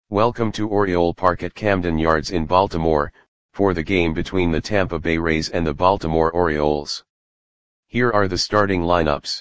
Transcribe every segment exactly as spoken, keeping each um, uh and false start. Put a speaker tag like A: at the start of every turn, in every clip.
A: Welcome to Oriole Park at Camden Yards in Baltimore, for the game between the Tampa Bay Rays and the Baltimore Orioles. Here are the starting lineups.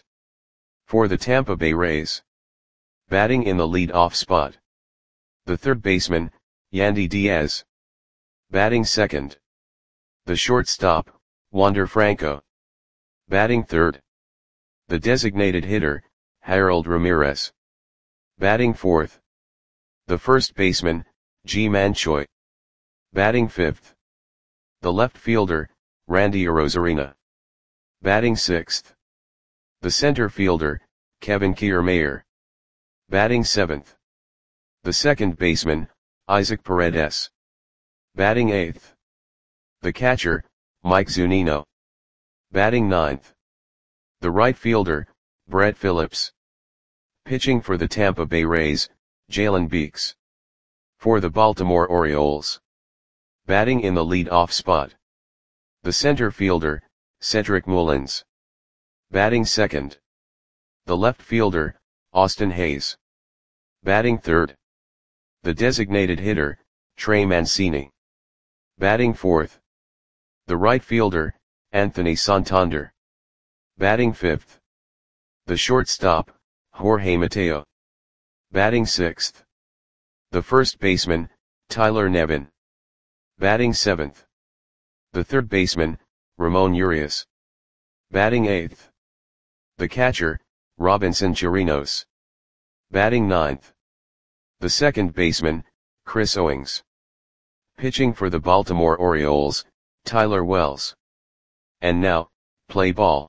A: For the Tampa Bay Rays. Batting in the lead-off spot. The third baseman, Yandy Diaz. Batting second. The shortstop, Wander Franco. Batting third. The designated hitter, Harold Ramirez. Batting fourth. The first baseman, Ji-Man Choi. Batting fifth. The left fielder, Randy Arozarena. Batting sixth. The center fielder, Kevin Kiermaier. Batting seventh. The second baseman, Isaac Paredes. Batting eighth. The catcher, Mike Zunino. Batting ninth. The right fielder, Brett Phillips. Pitching for the Tampa Bay Rays, Jalen Beeks. For the Baltimore Orioles. Batting in the lead-off spot. The center fielder, Cedric Mullins. Batting second. The left fielder, Austin Hays. Batting third. The designated hitter, Trey Mancini. Batting fourth. The right fielder, Anthony Santander. Batting fifth. The shortstop, Jorge Mateo. Batting sixth. The first baseman, Tyler Nevin. Batting seventh. The third baseman, Ramon Urias. Batting eighth. The catcher, Robinson Chirinos. Batting ninth. The second baseman, Chris Owings. Pitching for the Baltimore Orioles, Tyler Wells. And now, play ball.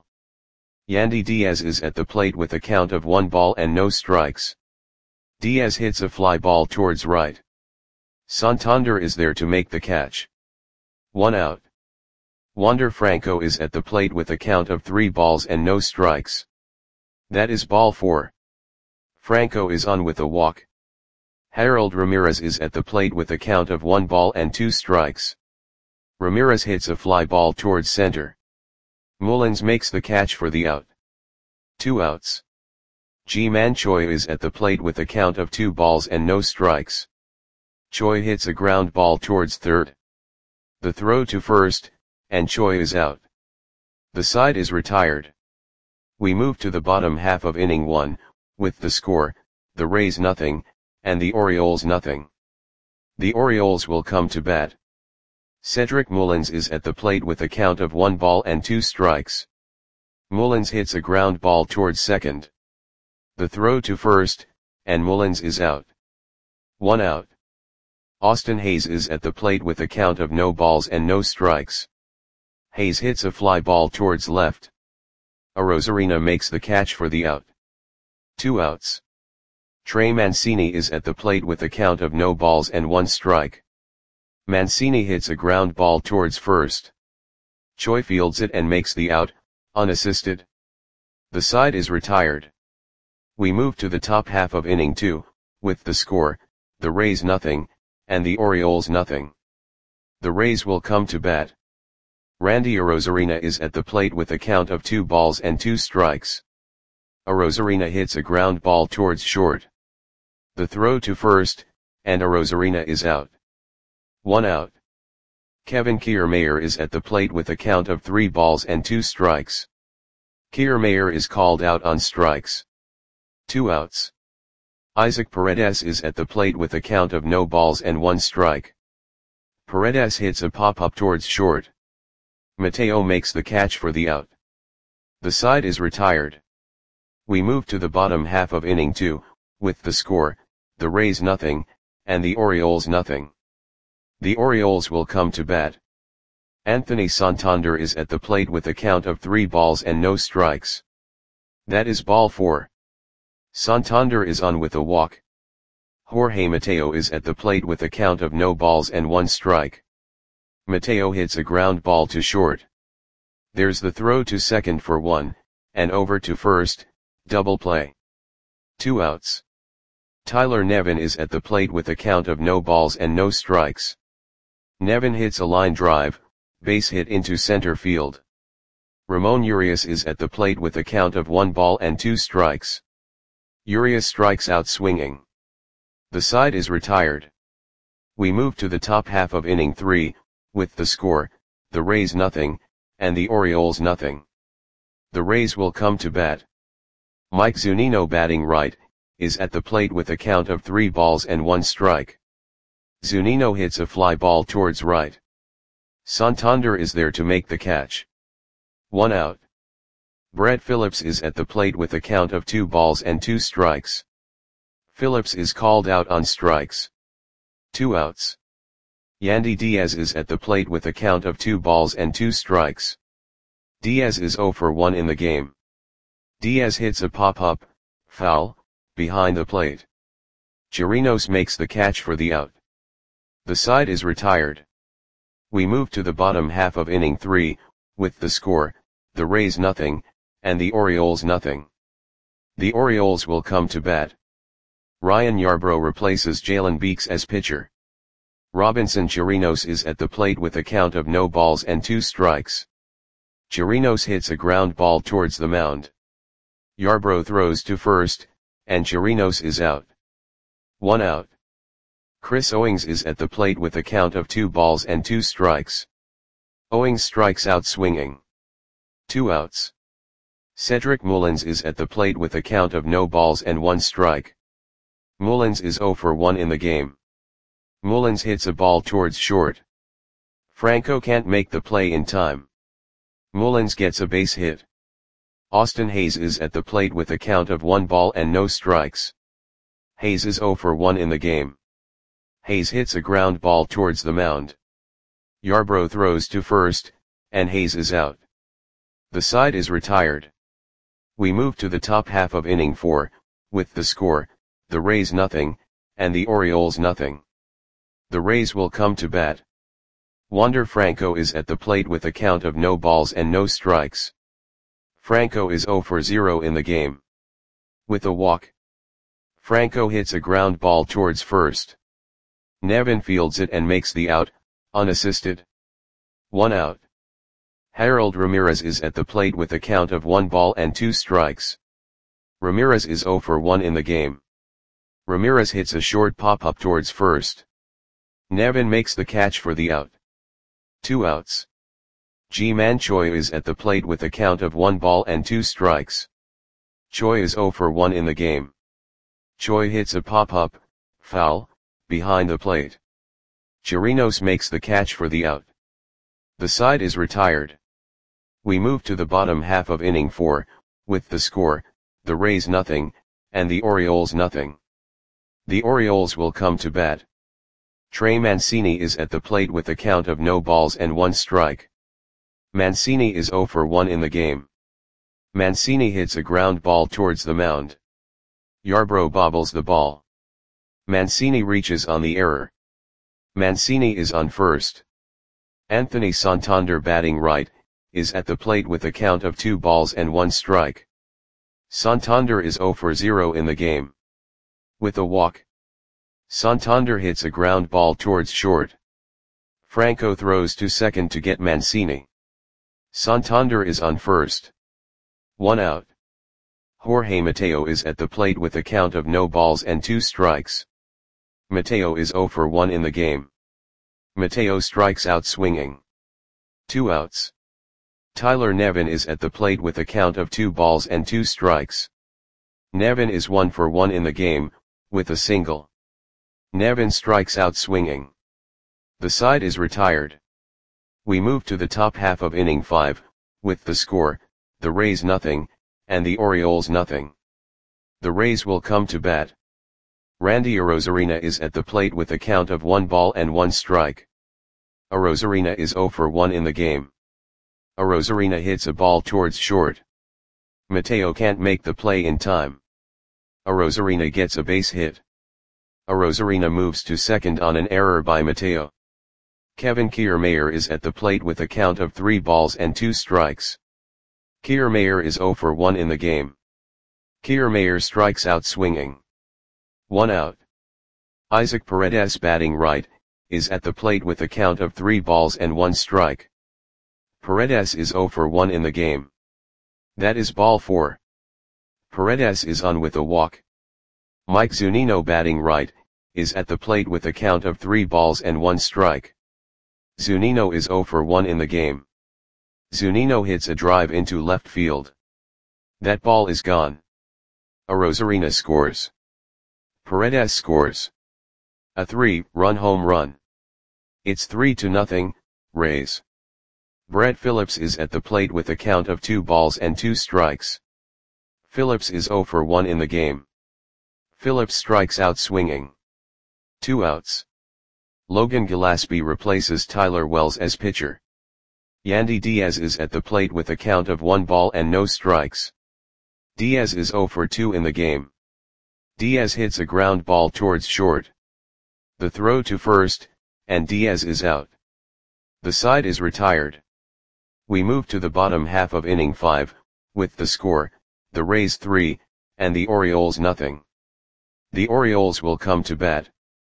A: Yandy Diaz is at the plate with a count of one ball and no strikes. Diaz hits a fly ball towards right. Santander is there to make the catch. One out. Wander Franco is at the plate with a count of three balls and no strikes. That is ball four. Franco is on with a walk. Harold Ramirez is at the plate with a count of one ball and two strikes. Ramirez hits a fly ball towards center. Mullins makes the catch for the out. Two outs. Ji-Man Choi is at the plate with a count of two balls and no strikes. Choi hits a ground ball towards third. The throw to first, and Choi is out. The side is retired. We move to the bottom half of inning one, with the score, the Rays nothing, and the Orioles nothing. The Orioles will come to bat. Cedric Mullins is at the plate with a count of one ball and two strikes. Mullins hits a ground ball towards second. The throw to first, and Mullins is out. One out. Austin Hays is at the plate with a count of no balls and no strikes. Hays hits a fly ball towards left. Arozarena makes the catch for the out. Two outs. Trey Mancini is at the plate with a count of no balls and one strike. Mancini hits a ground ball towards first. Choi fields it and makes the out, unassisted. The side is retired. We move to the top half of inning two, with the score, the Rays nothing, and the Orioles nothing. The Rays will come to bat. Randy Arozarena is at the plate with a count of two balls and two strikes. Arozarena hits a ground ball towards short. The throw to first, and Arozarena is out. One out. Kevin Kiermaier is at the plate with a count of three balls and two strikes. Kiermaier is called out on strikes. Two outs. Isaac Paredes is at the plate with a count of no balls and one strike. Paredes hits a pop-up towards short. Mateo makes the catch for the out. The side is retired. We move to the bottom half of inning two, with the score, the Rays nothing, and the Orioles nothing. The Orioles will come to bat. Anthony Santander is at the plate with a count of three balls and no strikes. That is ball four. Santander is on with a walk. Jorge Mateo is at the plate with a count of no balls and one strike. Mateo hits a ground ball to short. There's the throw to second for one, and over to first, double play. Two outs. Tyler Nevin is at the plate with a count of no balls and no strikes. Nevin hits a line drive, base hit into center field. Ramon Urias is at the plate with a count of one ball and two strikes. Urias strikes out swinging. The side is retired. We move to the top half of inning three, with the score, the Rays nothing, and the Orioles nothing. The Rays will come to bat. Mike Zunino, batting right, is at the plate with a count of three balls and one strike. Zunino hits a fly ball towards right. Santander is there to make the catch. One out. Brett Phillips is at the plate with a count of two balls and two strikes. Phillips is called out on strikes. Two outs. Yandy Diaz is at the plate with a count of two balls and two strikes. Diaz is oh for one in the game. Diaz hits a pop-up, foul, behind the plate. Chirinos makes the catch for the out. The side is retired. We move to the bottom half of inning three, with the score, the Rays nothing, and the Orioles nothing. The Orioles will come to bat. Ryan Yarbrough replaces Jalen Beeks as pitcher. Robinson Chirinos is at the plate with a count of no balls and two strikes. Chirinos hits a ground ball towards the mound. Yarbrough throws to first, and Chirinos is out. One out. Chris Owings is at the plate with a count of two balls and two strikes. Owings strikes out swinging. Two outs. Cedric Mullins is at the plate with a count of no balls and one strike. Mullins is oh for one in the game. Mullins hits a ball towards short. Franco can't make the play in time. Mullins gets a base hit. Austin Hayes is at the plate with a count of one ball and no strikes. Hayes is oh for one in the game. Hayes hits a ground ball towards the mound. Yarbrough throws to first, and Hayes is out. The side is retired. We move to the top half of inning four, with the score, the Rays nothing, and the Orioles nothing. The Rays will come to bat. Wander Franco is at the plate with a count of no balls and no strikes. Franco is oh for zero in the game. With a walk. Franco hits a ground ball towards first. Nevin fields it and makes the out, unassisted. One out. Harold Ramirez is at the plate with a count of one ball and two strikes. Ramirez is oh for one in the game. Ramirez hits a short pop-up towards first. Nevin makes the catch for the out. Two outs. Ji-Man Choi is at the plate with a count of one ball and two strikes. Choi is oh for one in the game. Choi hits a pop-up, foul, behind the plate. Chirinos makes the catch for the out. The side is retired. We move to the bottom half of inning four, with the score, the Rays nothing, and the Orioles nothing. The Orioles will come to bat. Trey Mancini is at the plate with a count of no balls and one strike. Mancini is oh for one in the game. Mancini hits a ground ball towards the mound. Yarbrough bobbles the ball. Mancini reaches on the error. Mancini is on first. Anthony Santander, batting right, is at the plate with a count of two balls and one strike. Santander is oh for zero in the game. With a walk. Santander hits a ground ball towards short. Franco throws to second to get Mancini. Santander is on first. One out. Jorge Mateo is at the plate with a count of no balls and two strikes. Mateo is oh for one in the game. Mateo strikes out swinging. Two outs. Tyler Nevin is at the plate with a count of two balls and two strikes. Nevin is one for one in the game, with a single. Nevin strikes out swinging. The side is retired. We move to the top half of inning five, with the score, the Rays nothing, and the Orioles nothing. The Rays will come to bat. Randy Arozarena is at the plate with a count of one ball and one strike. Arozarena is oh for one in the game. Arozarena hits a ball towards short. Mateo can't make the play in time. Arozarena gets a base hit. Arozarena moves to second on an error by Mateo. Kevin Kiermaier is at the plate with a count of three balls and two strikes. Kiermaier is oh for one in the game. Kiermaier strikes out swinging. One out. Isaac Paredes, batting right, is at the plate with a count of three balls and one strike. Paredes is oh for one in the game. That is ball four. Paredes is on with a walk. Mike Zunino, batting right, is at the plate with a count of three balls and one strike. Zunino is zero for one in the game. Zunino hits a drive into left field. That ball is gone. Arozarena scores. Paredes scores. A three-run home run. It's three to nothing, Rays. Brett Phillips is at the plate with a count of two balls and two strikes. Phillips is zero for one in the game. Phillips strikes out swinging. Two outs. Logan Gillespie replaces Tyler Wells as pitcher. Yandy Diaz is at the plate with a count of one ball and no strikes. Diaz is zero for two in the game. Diaz hits a ground ball towards short. The throw to first, and Diaz is out. The side is retired. We move to the bottom half of inning five, with the score, the Rays three, and the Orioles nothing. The Orioles will come to bat.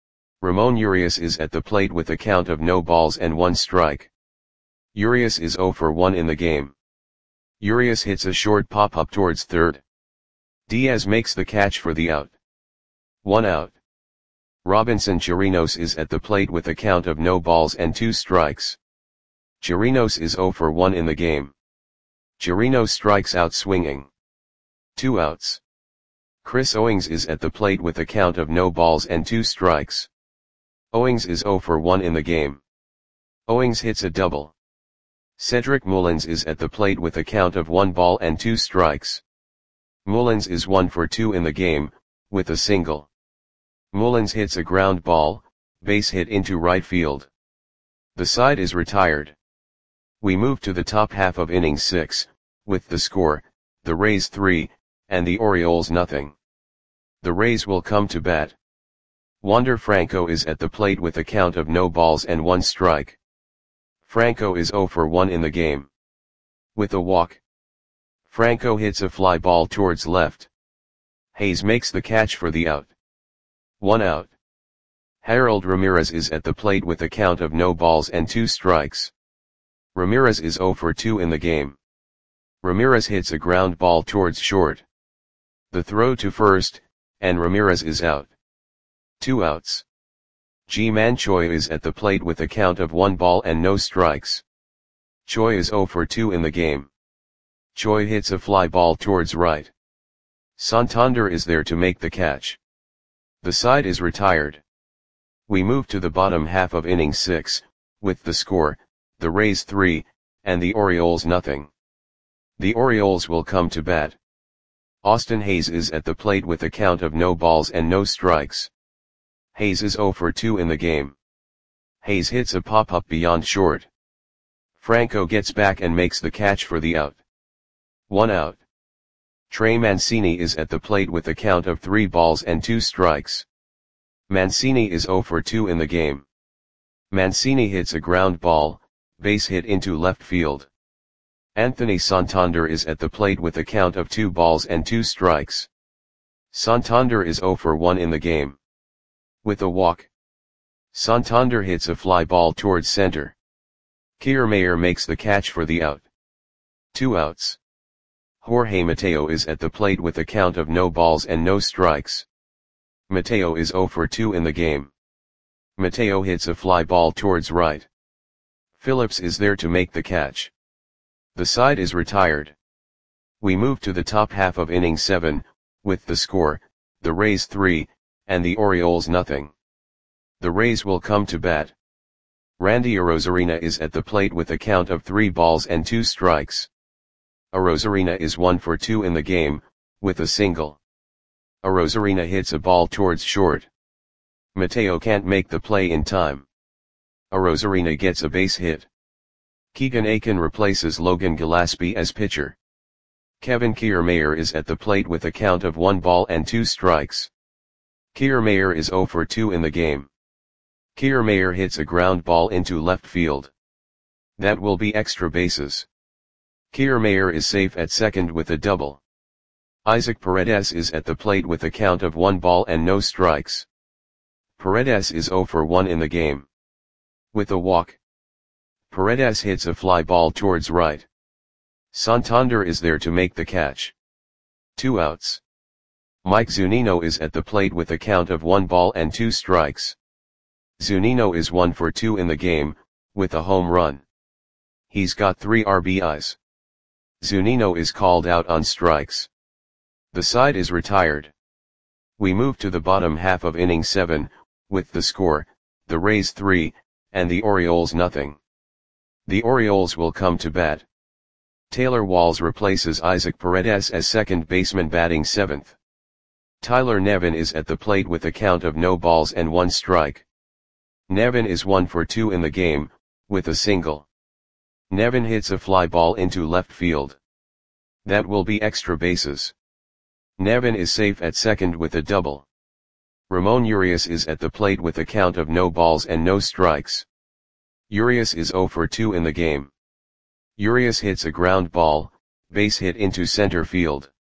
A: Ramon Urias is at the plate with a count of no balls and one strike. Urias is zero for one in the game. Urias hits a short pop-up towards third. Diaz makes the catch for the out. One out. Robinson Chirinos is at the plate with a count of no balls and two strikes. Chirinos is zero for one in the game. Chirinos strikes out swinging. Two outs. Chris Owings is at the plate with a count of no balls and two strikes. Owings is zero for one in the game. Owings hits a double. Cedric Mullins is at the plate with a count of one ball and two strikes. Mullins is one for two in the game, with a single. Mullins hits a ground ball, base hit into right field. The side is retired. We move to the top half of inning six, with the score, the Rays three, and the Orioles nothing. The Rays will come to bat. Wander Franco is at the plate with a count of no balls and one strike. Franco is zero for one in the game. With a walk. Franco hits a fly ball towards left. Hayes makes the catch for the out. One out. Harold Ramirez is at the plate with a count of no balls and two strikes. Ramirez is zero for two in the game. Ramirez hits a ground ball towards short. The throw to first, and Ramirez is out. Two outs. Ji-Man Choi is at the plate with a count of one ball and no strikes. Choi is zero for two in the game. Choi hits a fly ball towards right. Santander is there to make the catch. The side is retired. We move to the bottom half of inning six, with the score, the Rays three, and the Orioles nothing. The Orioles will come to bat. Austin Hayes is at the plate with a count of no balls and no strikes. Hayes is zero for two in the game. Hayes hits a pop-up beyond short. Franco gets back and makes the catch for the out. One out. Trey Mancini is at the plate with a count of three balls and two strikes. Mancini is zero for two in the game. Mancini hits a ground ball, base hit into left field. Anthony Santander is at the plate with a count of two balls and two strikes. Santander is zero for one in the game. With a walk. Santander hits a fly ball towards center. Kiermaier makes the catch for the out. Two outs. Jorge Mateo is at the plate with a count of no balls and no strikes. Mateo is zero for two in the game. Mateo hits a fly ball towards right. Phillips is there to make the catch. The side is retired. We move to the top half of inning seven, with the score, the Rays three, and the Orioles nothing. The Rays will come to bat. Randy Arozarena is at the plate with a count of three balls and two strikes. Arozarena is one for two in the game, with a single. Arozarena hits a ball towards short. Mateo can't make the play in time. Arozarena gets a base hit. Keegan Akin replaces Logan Gillespie as pitcher. Kevin Kiermaier is at the plate with a count of one ball and two strikes. Kiermaier is zero for two in the game. Kiermaier hits a ground ball into left field. That will be extra bases. Kiermaier is safe at second with a double. Isaac Paredes is at the plate with a count of one ball and no strikes. Paredes is zero for one in the game. With a walk. Paredes hits a fly ball towards right. Santander is there to make the catch. Two outs. Mike Zunino is at the plate with a count of one ball and two strikes. Zunino is one for two in the game, with a home run. He's got three R B Is. Zunino is called out on strikes. The side is retired. We move to the bottom half of inning seven, with the score, the Rays three, and the Orioles nothing. The Orioles will come to bat. Taylor Walls replaces Isaac Paredes as second baseman batting seventh. Tyler Nevin is at the plate with a count of no balls and one strike. Nevin is one for two in the game, with a single. Nevin hits a fly ball into left field. That will be extra bases. Nevin is safe at second with a double. Ramon Urias is at the plate with a count of no balls and no strikes. Urias is zero for two in the game. Urias hits a ground ball, base hit into center field.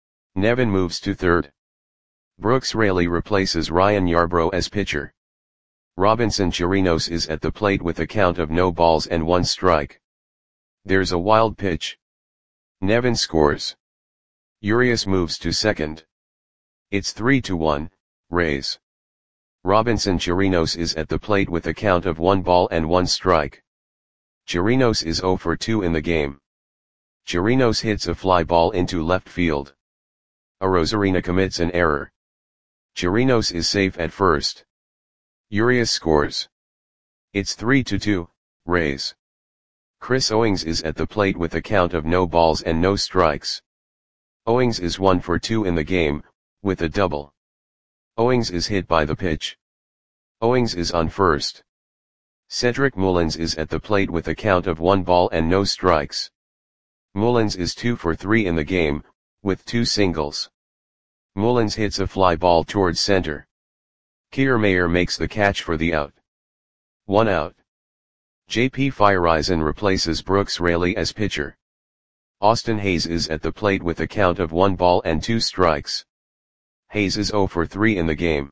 A: Nevin moves to third. Brooks Raley replaces Ryan Yarbrough as pitcher. Robinson Chirinos is at the plate with a count of no balls and one strike. There's a wild pitch. Nevin scores. Urias moves to second. It's three to one, Rays. Robinson Chirinos is at the plate with a count of one ball and one strike. Chirinos is zero for two in the game. Chirinos hits a fly ball into left field. Arozarena commits an error. Chirinos is safe at first. Urias scores. It's three to two, Rays. Chris Owings is at the plate with a count of no balls and no strikes. Owings is one for two in the game, with a double. Owings is hit by the pitch. Owings is on first. Cedric Mullins is at the plate with a count of one ball and no strikes. Mullins is two for three in the game, with two singles. Mullins hits a fly ball towards center. Kiermaier makes the catch for the out. One out. J P Feyereisen replaces Brooks Raley as pitcher. Austin Hayes is at the plate with a count of one ball and two strikes. Hayes is zero for three in the game.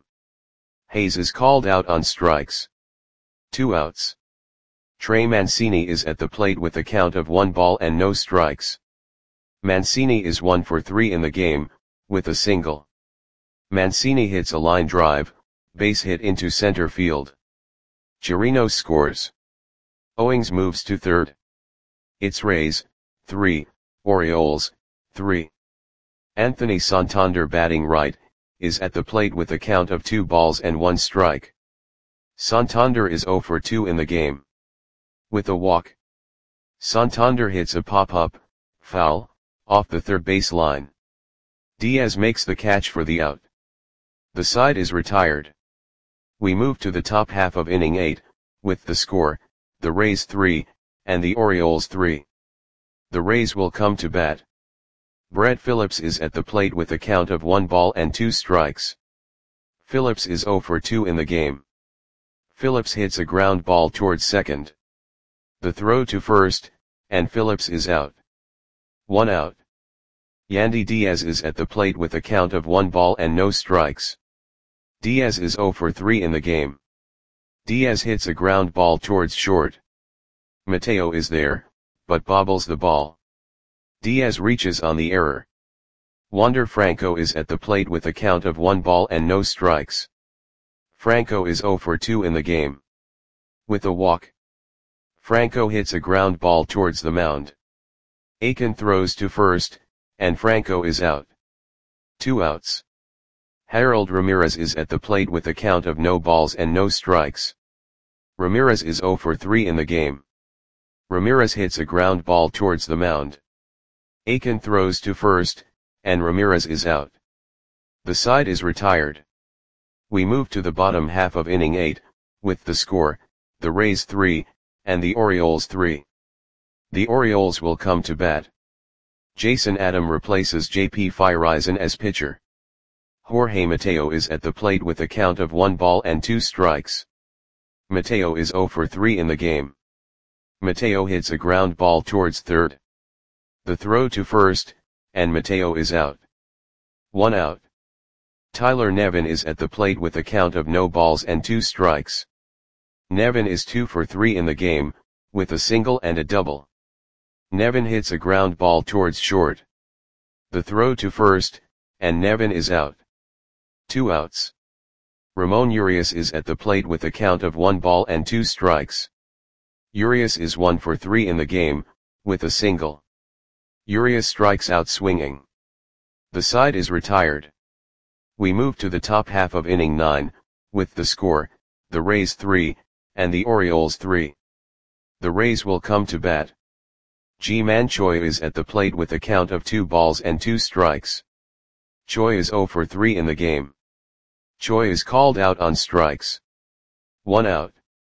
A: Hayes is called out on strikes. Two outs. Trey Mancini is at the plate with a count of one ball and no strikes. Mancini is one for three in the game, with a single. Mancini hits a line drive, base hit into center field. Chirinos scores. Owings moves to third. It's Rays, three, Orioles, three. Anthony Santander batting right, is at the plate with a count of two balls and one strike. Santander is zero for two in the game. With a walk. Santander hits a pop-up, foul, off the third base line. Diaz makes the catch for the out. The side is retired. We move to the top half of inning eight, with the score, the Rays three, and the Orioles three. The Rays will come to bat. Brett Phillips is at the plate with a count of one ball and two strikes. Phillips is zero for two in the game. Phillips hits a ground ball towards second. The throw to first, and Phillips is out. One out. Yandy Diaz is at the plate with a count of one ball and no strikes. Diaz is zero for three in the game. Diaz hits a ground ball towards short. Mateo is there, but bobbles the ball. Diaz reaches on the error. Wander Franco is at the plate with a count of one ball and no strikes. Franco is zero for two in the game. With a walk. Franco hits a ground ball towards the mound. Aiken throws to first, and Franco is out. Two outs. Harold Ramirez is at the plate with a count of no balls and no strikes. Ramirez is zero for three in the game. Ramirez hits a ground ball towards the mound. Aiken throws to first, and Ramirez is out. The side is retired. We move to the bottom half of inning eight, with the score, the Rays three, and the Orioles three. The Orioles will come to bat. Jason Adam replaces J P Feyereisen as pitcher. Jorge Mateo is at the plate with a count of one ball and two strikes. Mateo is zero for three in the game. Mateo hits a ground ball towards third. The throw to first, and Mateo is out. One out. Tyler Nevin is at the plate with a count of no balls and two strikes. Nevin is two for three in the game, with a single and a double. Nevin hits a ground ball towards short. The throw to first, and Nevin is out. Two outs. Ramon Urias is at the plate with a count of one ball and two strikes. Urias is one for three in the game, with a single. Urias strikes out swinging. The side is retired. We move to the top half of inning nine, with the score, the Rays three, and the Orioles three. The Rays will come to bat. Ji-Man Choi is at the plate with a count of two balls and two strikes. Choi is zero for three in the game. Choi is called out on strikes. One out.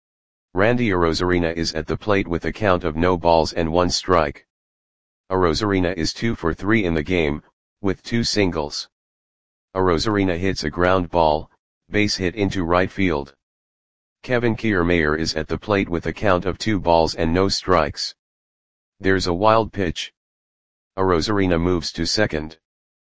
A: Randy Arozarena is at the plate with a count of no balls and one strike. Arozarena is two for three in the game, with two singles. Arozarena hits a ground ball, base hit into right field. Kevin Kiermaier is at the plate with a count of two balls and no strikes. There's a wild pitch. Arozarena moves to second.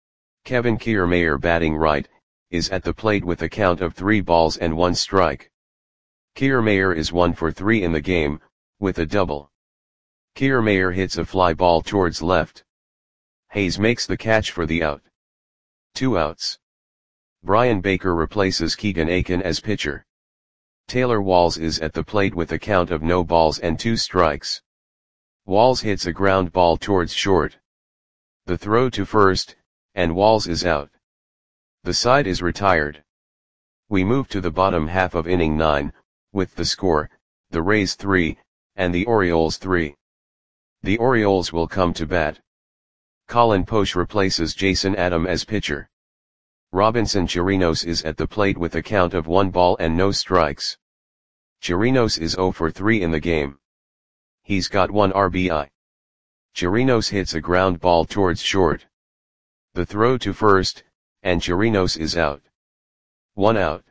A: Kevin Kiermaier, batting right, is at the plate with a count of three balls and one strike. Kiermaier is one for three in the game, with a double. Kiermaier hits a fly ball towards left. Hayes makes the catch for the out. Two outs. Brian Baker replaces Keegan Aiken as pitcher. Taylor Walls is at the plate with a count of no balls and two strikes. Walls hits a ground ball towards short. The throw to first, and Walls is out. The side is retired. We move to the bottom half of inning nine, with the score, the Rays three, and the Orioles three. The Orioles will come to bat. Colin Poche replaces Jason Adam as pitcher. Robinson Chirinos is at the plate with a count of one ball and no strikes. Chirinos is zero for three in the game. He's got one R B I. Chirinos hits a ground ball towards short. The throw to first, and Chirinos is out. One out.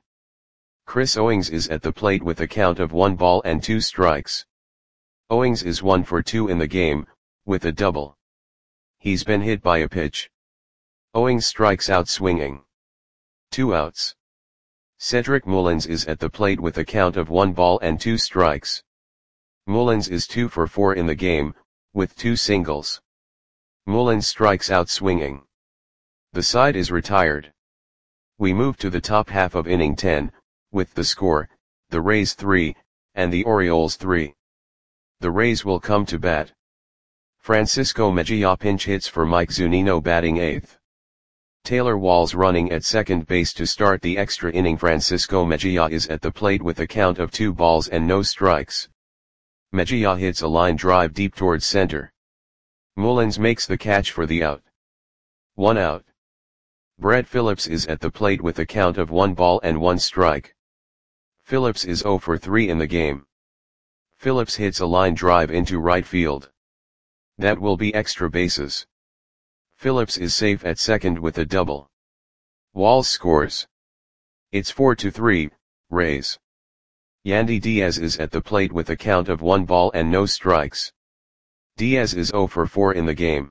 A: Chris Owings is at the plate with a count of one ball and two strikes. Owings is one for two in the game, with a double. He's been hit by a pitch. Owings strikes out swinging. Two outs. Cedric Mullins is at the plate with a count of one ball and two strikes. Mullins is two for four in the game, with two singles. Mullins strikes out swinging. The side is retired. We move to the top half of inning ten, with the score, the Rays three, and the Orioles three. The Rays will come to bat. Francisco Mejia pinch hits for Mike Zunino, batting eighth. Taylor Walls running at second base to start the extra inning. Francisco Mejia is at the plate with a count of two balls and no strikes. Mejia hits a line drive deep towards center. Mullins makes the catch for the out. One out. Brett Phillips is at the plate with a count of one ball and one strike. Phillips is zero for three in the game. Phillips hits a line drive into right field. That will be extra bases. Phillips is safe at second with a double. Walls scores. It's four to three, Rays. Yandy Diaz is at the plate with a count of one ball and no strikes. Diaz is zero for four in the game.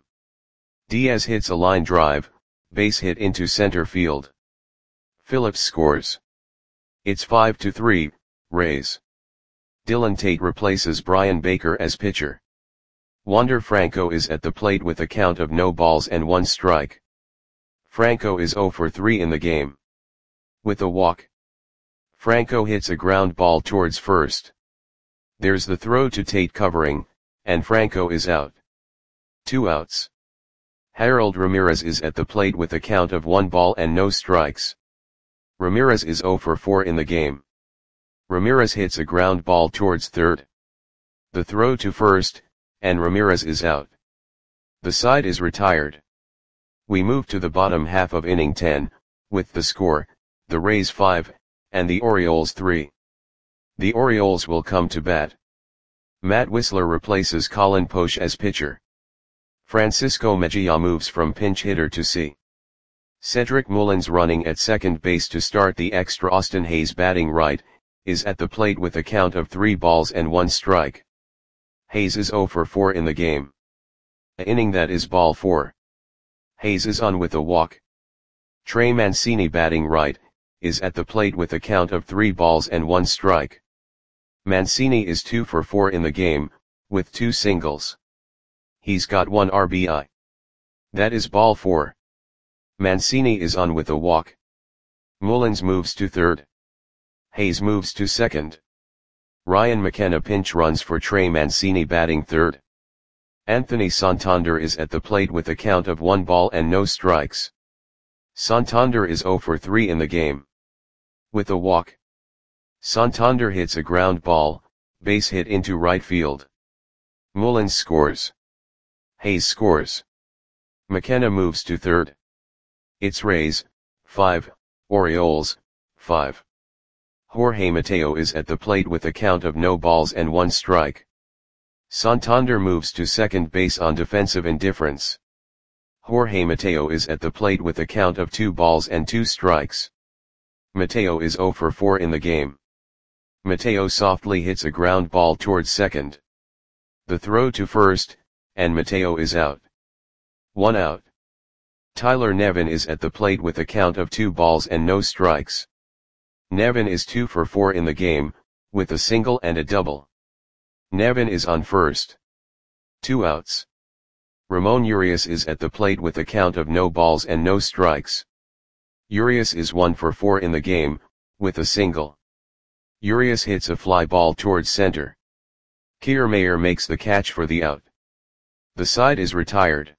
A: Diaz hits a line drive, base hit into center field. Phillips scores. It's five to three, Rays. Dylan Tate replaces Brian Baker as pitcher. Wander Franco is at the plate with a count of no balls and one strike. Franco is zero for three in the game. With a walk. Franco hits a ground ball towards first. There's the throw to Tate covering, and Franco is out. Two outs. Harold Ramirez is at the plate with a count of one ball and no strikes. Ramirez is zero for four in the game. Ramirez hits a ground ball towards third. The throw to first, and Ramirez is out. The side is retired. We move to the bottom half of inning ten, with the score, the Rays five, and the Orioles three. The Orioles will come to bat. Matt Wisler replaces Colin Poche as pitcher. Francisco Mejia moves from pinch hitter to C. Cedric Mullins running at second base to start the extra. Austin Hayes batting right, is at the plate with a count of three balls and one strike. Hayes is zero for four in the game. A inning that is ball four. Hayes is on with a walk. Trey Mancini batting right, is at the plate with a count of three balls and one strike. Mancini is two for four in the game, with two singles. He's got one R B I. That is ball four. Mancini is on with a walk. Mullins moves to third. Hayes moves to second. Ryan McKenna pinch runs for Trey Mancini batting third. Anthony Santander is at the plate with a count of one ball and no strikes. Santander is zero for three in the game. With a walk. Santander hits a ground ball, base hit into right field. Mullins scores. Hayes scores. McKenna moves to third. It's Rays, five, Orioles, five. Jorge Mateo is at the plate with a count of no balls and one strike. Santander moves to second base on defensive indifference. Jorge Mateo is at the plate with a count of two balls and two strikes. Mateo is zero for four in the game. Mateo softly hits a ground ball towards second. The throw to first, and Mateo is out. One out. Tyler Nevin is at the plate with a count of two balls and no strikes. Nevin is two for four in the game, with a single and a double. Nevin is on first. Two outs. Ramon Urias is at the plate with a count of no balls and no strikes. Urias is one for four in the game, with a single. Urias hits a fly ball towards center. Kiermaier makes the catch for the out. The side is retired.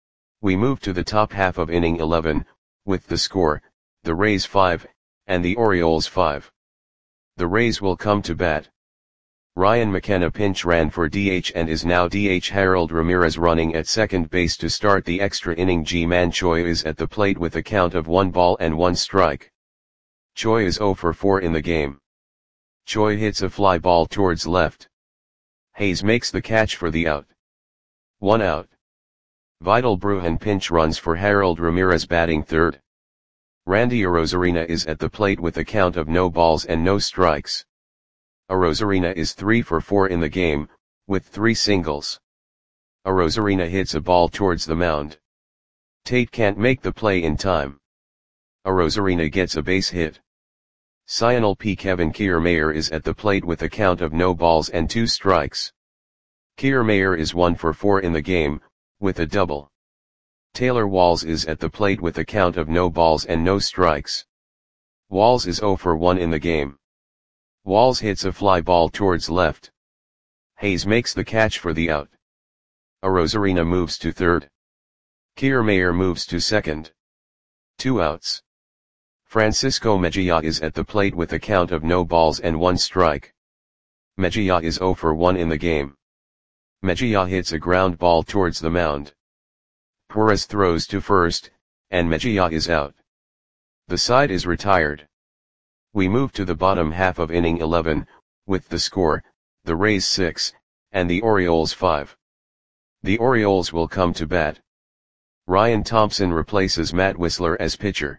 A: We move to the top half of inning eleven, with the score, the Rays five, and the Orioles five. The Rays will come to bat. Ryan McKenna pinch ran for D H and is now D H. Harold Ramirez running at second base to start the extra inning. Ji-Man Choi is at the plate with a count of one ball and one strike. Choi is zero for four in the game. Choi hits a fly ball towards left. Hayes makes the catch for the out. One out. Vidal Brujan pinch runs for Harold Ramirez batting third. Randy Arozarena is at the plate with a count of no balls and no strikes. Arozarena is three for four in the game, with three singles. Arozarena hits a ball towards the mound. Tate can't make the play in time. Arozarena gets a base hit. Sional P. Kevin Kiermaier is at the plate with a count of no balls and two strikes. Kiermaier is one for four in the game, with a double. Taylor Walls is at the plate with a count of no balls and no strikes. Walls is zero for one in the game. Walls hits a fly ball towards left. Hayes makes the catch for the out. Arozarena moves to third. Kiermaier moves to second. Two outs. Francisco Mejia is at the plate with a count of no balls and one strike. Mejia is zero for one in the game. Mejia hits a ground ball towards the mound. Perez throws to first, and Mejia is out. The side is retired. We move to the bottom half of inning eleven, with the score, the Rays six, and the Orioles five. The Orioles will come to bat. Ryan Thompson replaces Matt Wisler as pitcher.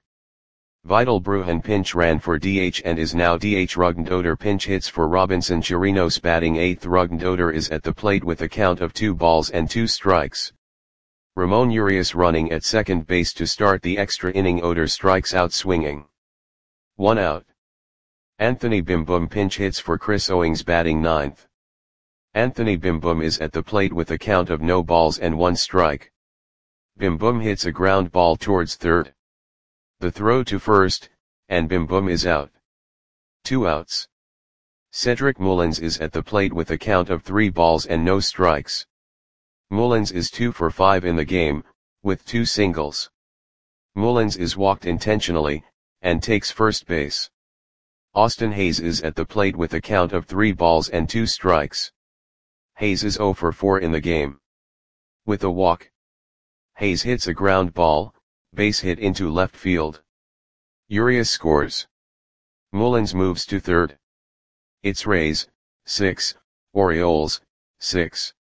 A: Vidal Brujan pinch ran for D H and is now D H. Ruggendoder pinch hits for Robinson Chirinos batting eighth. Ruggendoder is at the plate with a count of two balls and two strikes. Ramon Urias running at second base to start the extra inning. Oder strikes out swinging. One out. Anthony Bim Bum pinch hits for Chris Owings batting ninth. Anthony Bim Bum is at the plate with a count of no balls and one strike. Bim Bum hits a ground ball towards third. The throw to first, and Bim Bum is out. Two outs. Cedric Mullins is at the plate with a count of three balls and no strikes. Mullins is two for five in the game, with two singles. Mullins is walked intentionally, and takes first base. Austin Hayes is at the plate with a count of three balls and two strikes. Hayes is zero for four in the game. With a walk. Hayes hits a ground ball, base hit into left field. Urias scores. Mullins moves to third. It's Rays, six, Orioles, six.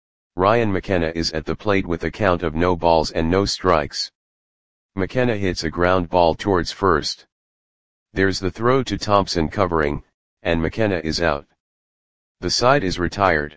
A: Ryan McKenna is at the plate with a count of no balls and no strikes. McKenna hits a ground ball towards first. There's the throw to Thompson covering, and McKenna is out. The side is retired.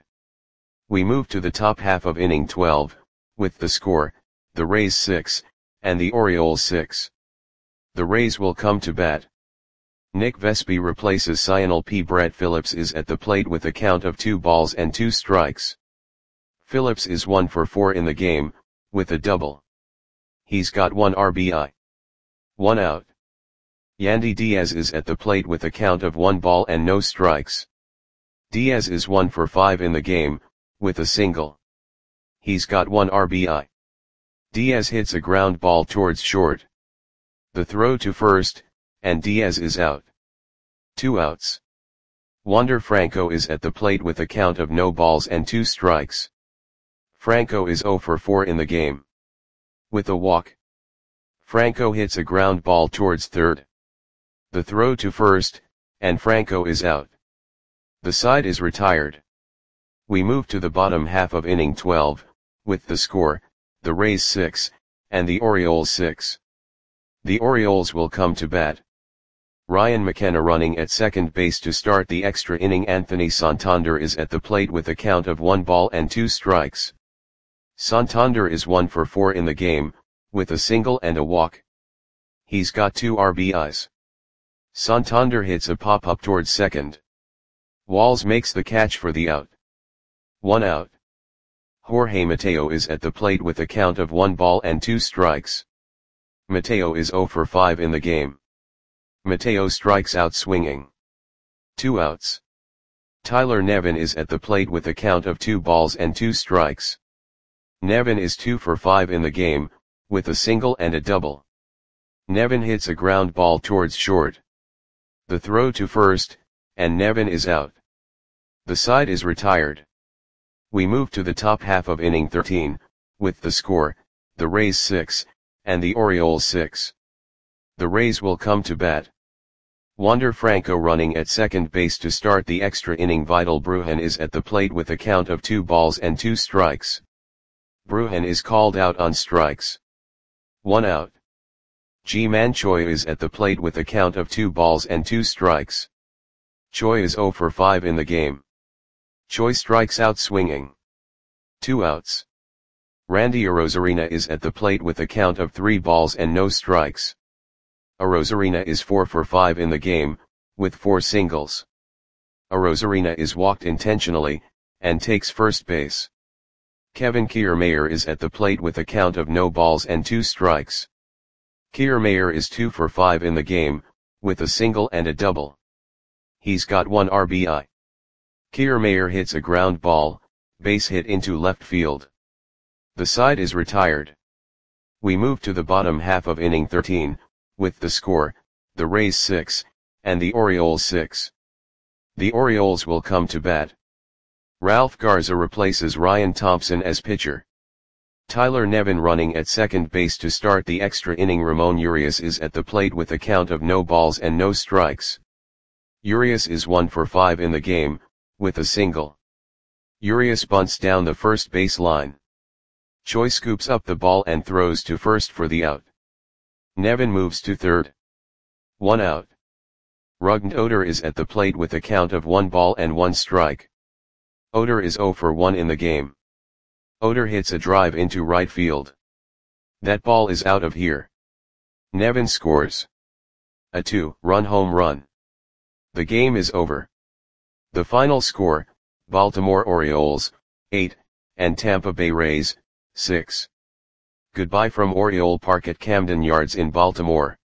A: We move to the top half of inning twelve, with the score, the Rays six, and the Orioles six. The Rays will come to bat. Nick Vespi replaces Sional P. Brett Phillips is at the plate with a count of two balls and two strikes. Phillips is one for four in the game, with a double. He's got one R B I. One out. Yandy Diaz is at the plate with a count of one ball and no strikes. Diaz is one for five in the game, with a single. He's got one R B I. Diaz hits a ground ball towards short. The throw to first, and Diaz is out. Two outs. Wander Franco is at the plate with a count of no balls and two strikes. Franco is zero for four in the game. With a walk. Franco hits a ground ball towards third. The throw to first, and Franco is out. The side is retired. We move to the bottom half of inning twelve, with the score, the Rays six, and the Orioles six. The Orioles will come to bat. Ryan McKenna running at second base to start the extra inning. Anthony Santander is at the plate with a count of one ball and two strikes. Santander is one for four in the game, with a single and a walk. He's got two R B Is. Santander hits a pop-up towards second. Walls makes the catch for the out. One out. Jorge Mateo is at the plate with a count of one ball and two strikes. Mateo is zero for five in the game. Mateo strikes out swinging. Two outs. Tyler Nevin is at the plate with a count of two balls and two strikes. Nevin is two for five in the game, with a single and a double. Nevin hits a ground ball towards short. The throw to first, and Nevin is out. The side is retired. We move to the top half of inning thirteen, with the score, the Rays six, and the Orioles six. The Rays will come to bat. Wander Franco running at second base to start the extra inning. Vidal Brujan is at the plate with a count of two balls and two strikes. Brujan is called out on strikes. One out. Ji-Man Choi is at the plate with a count of two balls and two strikes. Choi is zero for five in the game. Choi strikes out swinging. Two outs. Randy Arozarena is at the plate with a count of three balls and no strikes. Arozarena is four for five in the game, with four singles. Arozarena is walked intentionally, and takes first base. Kevin Kiermaier is at the plate with a count of no balls and two strikes. Kiermaier is two for five in the game, with a single and a double. He's got one R B I. Kiermaier hits a ground ball, base hit into left field. The side is retired. We move to the bottom half of inning thirteen, with the score, the Rays six, and the Orioles six. The Orioles will come to bat. Ralph Garza replaces Ryan Thompson as pitcher. Tyler Nevin running at second base to start the extra inning. Ramon Urias is at the plate with a count of no balls and no strikes. Urias is one for five in the game, with a single. Urias bunts down the first base line. Choi scoops up the ball and throws to first for the out. Nevin moves to third. One out. Rougned Odor is at the plate with a count of one ball and one strike. Odor is zero for one in the game. Odor hits a drive into right field. That ball is out of here. Nevin scores a two-run home run. The game is over. The final score, Baltimore Orioles, eight, and Tampa Bay Rays, six. Goodbye from Oriole Park at Camden Yards in Baltimore.